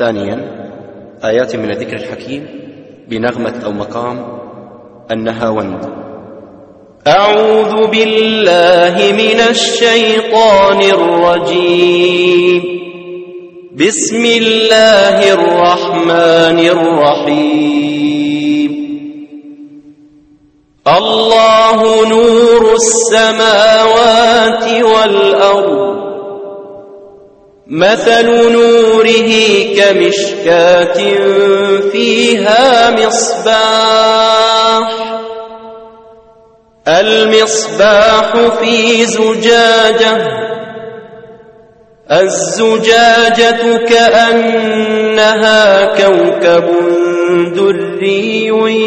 ثانيا آيات من الذكر الحكيم بنغمة أو مقام النهاوند. أعوذ بالله من الشيطان الرجيم. بسم الله الرحمن الرحيم. الله نور السماوات والأرض. مثل نوره كمشكاة فيها مصباح. المصباح في زجاجة. الزجاجة كأنها كوكب دري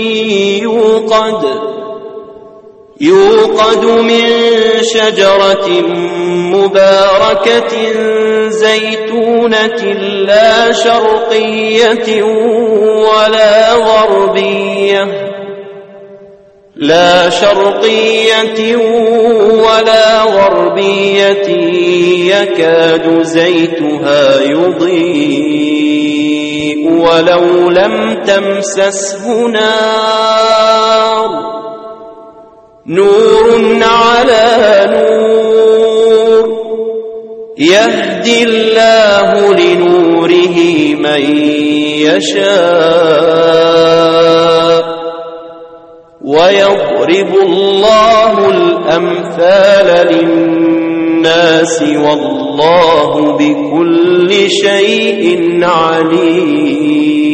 يوقد من شجرة مباركة زيتونة لا شرقية ولا غربية يكاد زيتها يضيء ولو لم تمسسه نار. نور على نور يهدي الله لنوره من يشاء ويضرب الله الأمثال للناس والله بكل شيء عليم.